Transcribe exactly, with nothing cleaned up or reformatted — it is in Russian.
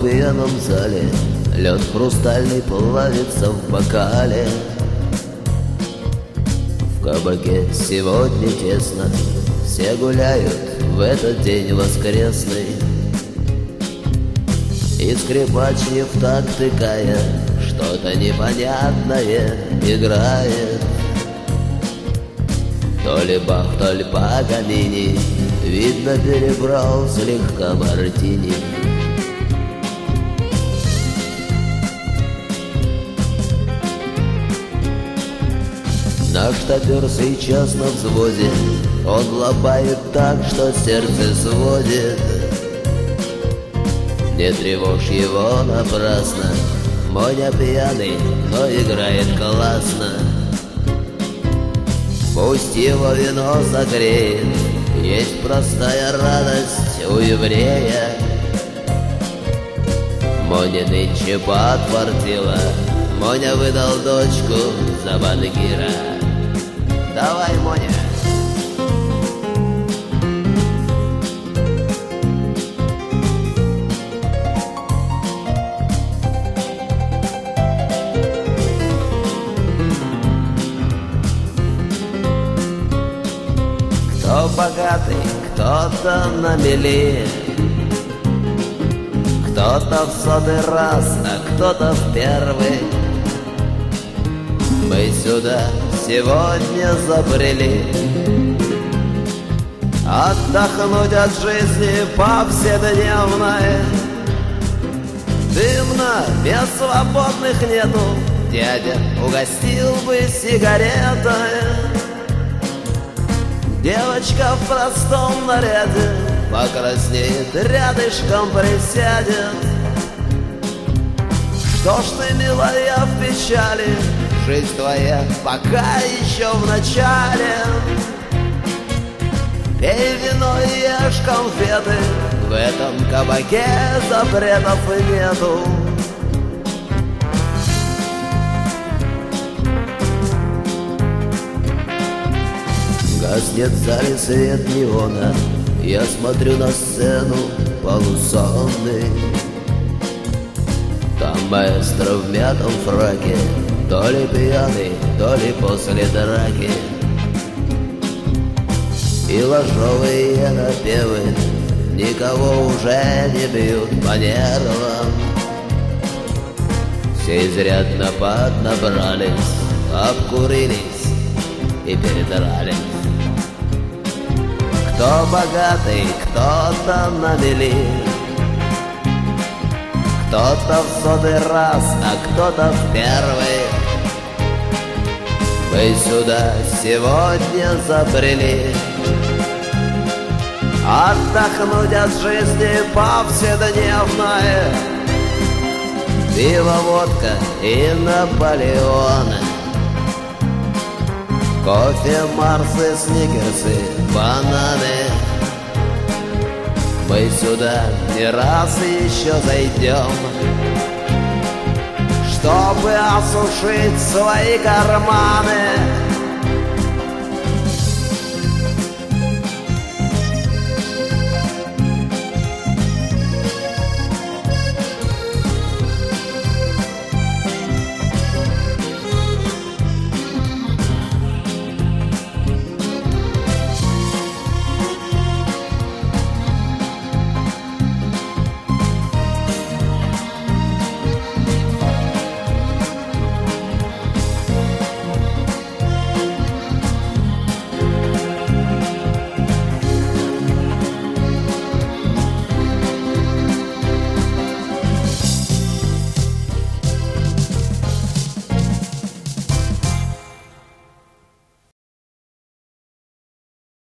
пьяном зале лед хрустальный плавится в бокале. В кабаке сегодня тесно, все гуляют в этот день воскресный. И скрипач не в такт тыкая, что-то непонятное играет. То ли Бах, то ли Паганини, видно, перебрал слегка мартини. Наш топер сейчас на взводе, он лобает так, что сердце сводит. Не тревожь его напрасно, Моня пьяный, но играет классно. Пусть его вино согреет, есть простая радость у еврея. Моня нынче подфартила, Моня выдал дочку за банкира. Давай, Моня. Кто богатый, кто-то на мели, кто-то в сотый раз, а кто-то в первый. Мы сюда сегодня забрели отдохнуть от жизни повседневной. Дымно, без свободных нету, дядя угостил бы сигаретой. Девочка в простом наряде покраснеет, рядышком присядет. Что ж ты, милая, в печали, жизнь твоя пока еще в начале. Пей вино и ешь конфеты, в этом кабаке запретов нету. Гаснет в зале свет неона, я смотрю на сцену полусонный. Там маэстро в мятом фраке, то ли пьяный, то ли после драки. И ложовые напевы никого уже не бьют по нервам. Все изрядно поднабрались, обкурились и передрались. Кто богатый, кто-то на мели, кто-то в сотый раз, а кто-то в первый. Мы сюда сегодня забрели отдохнуть от жизни повседневной. Пиво, водка и Наполеоны, кофе, Марсы, Сникерсы, бананы. Мы сюда не раз еще зайдем, чтобы осушить свои карманы.